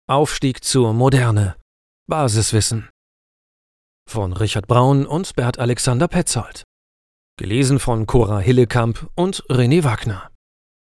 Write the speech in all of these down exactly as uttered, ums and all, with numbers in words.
Aufstieg zur Moderne. Basiswissen. Von Richard Braun und Bert Alexander Petzold. Gelesen von Cora Hillekamp und René Wagner.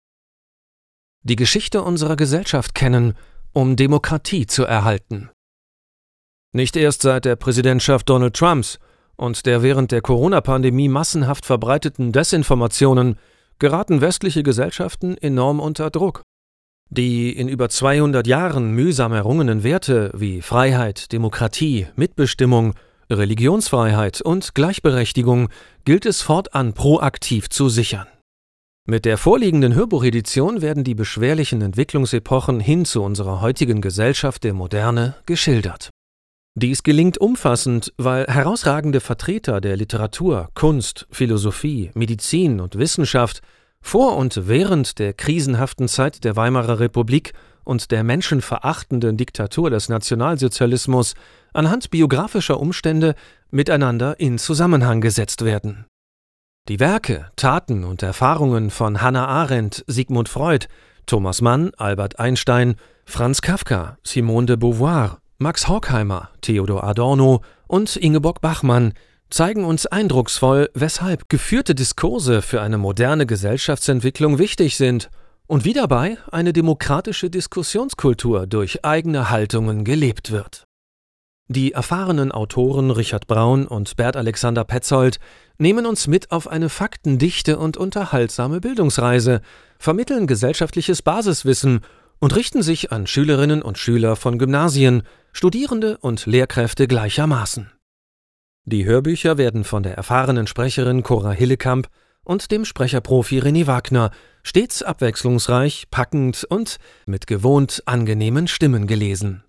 Die Geschichte unserer Gesellschaft kennen, um Demokratie zu erhalten. Nicht erst seit der Präsidentschaft Donald Trumps und der während der Corona-Pandemie massenhaft verbreiteten Desinformationen geraten westliche Gesellschaften enorm unter Druck. Die in über zweihundert Jahren mühsam errungenen Werte wie Freiheit, Demokratie, Mitbestimmung, Religionsfreiheit und Gleichberechtigung gilt es fortan proaktiv zu sichern. Mit der vorliegenden Hörbuchedition werden die beschwerlichen Entwicklungsepochen hin zu unserer heutigen Gesellschaft der Moderne geschildert. Dies gelingt umfassend, weil herausragende Vertreter der Literatur, Kunst, Philosophie, Medizin und Wissenschaft vor und während der krisenhaften Zeit der Weimarer Republik und der menschenverachtenden Diktatur des Nationalsozialismus anhand biografischer Umstände miteinander in Zusammenhang gesetzt werden. Die Werke, Taten und Erfahrungen von Hannah Arendt, Sigmund Freud, Thomas Mann, Albert Einstein, Franz Kafka, Simone de Beauvoir, Max Horkheimer, Theodor Adorno und Ingeborg Bachmann zeigen uns eindrucksvoll, weshalb geführte Diskurse für eine moderne Gesellschaftsentwicklung wichtig sind und wie dabei eine demokratische Diskussionskultur durch eigene Haltungen gelebt wird. Die erfahrenen Autoren Richard Braun und Bert Alexander Petzold nehmen uns mit auf eine faktendichte und unterhaltsame Bildungsreise, vermitteln gesellschaftliches Basiswissen und richten sich an Schülerinnen und Schüler von Gymnasien, Studierende und Lehrkräfte gleichermaßen. Die Hörbücher werden von der erfahrenen Sprecherin Cora Hillekamp und dem Sprecherprofi René Wagner stets abwechslungsreich, packend und mit gewohnt angenehmen Stimmen gelesen.